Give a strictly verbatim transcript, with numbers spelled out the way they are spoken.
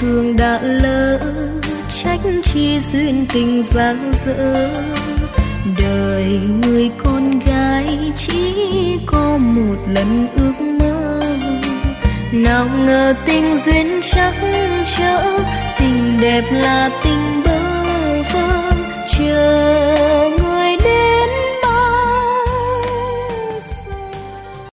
thương đã lỡ, trách chi duyên tình giang dở. Đời người con gái chỉ có một lần ước mơ, nào ngờ tình duyên chắc chở, tình đẹp là tình bơ vơ. Chờ